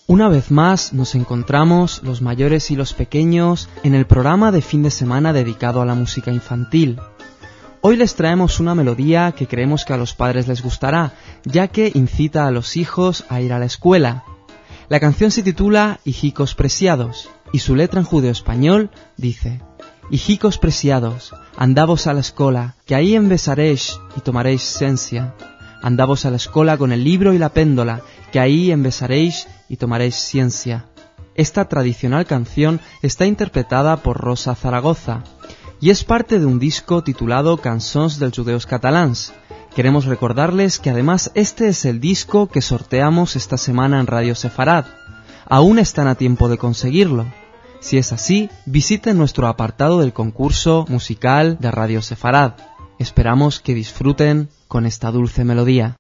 Una vez más nos encontramos, los mayores y los pequeños, en el programa de fin de semana dedicado a la música infantil. Hoy les traemos una melodía que creemos que a los padres les gustará, ya que incita a los hijos a ir a la escuela. La canción se titula Hijicos preciados, y su letra en judeo-español dice: Hijicos preciados, andavos a la escola, que ahí embesaréis y tomaréis ciencia. Andavos a la escola con el libro y la péndola, que ahí embesaréis y tomaréis ciencia. Esta tradicional canción está interpretada por Rosa Zaragoza y es parte de un disco titulado Cançons dels Judeus Catalans. Queremos recordarles que además este es el disco que sorteamos esta semana en Radio Sefarad. Aún están a tiempo de conseguirlo. Si es así, visiten nuestro apartado del concurso musical de Radio Sefarad. Esperamos que disfruten con esta dulce melodía.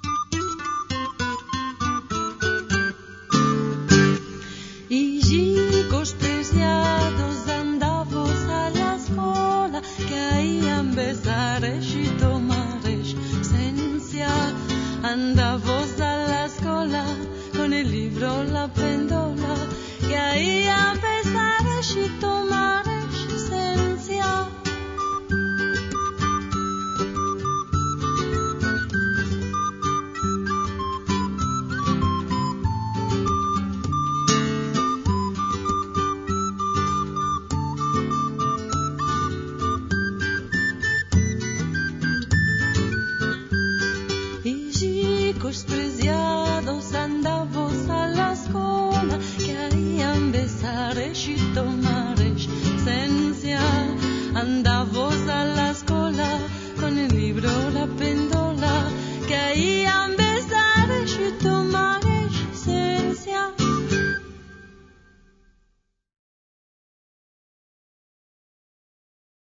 Hijicos preciados, andavos a la escola, que ahí empezaréis y tomaréis ciencia. Andavos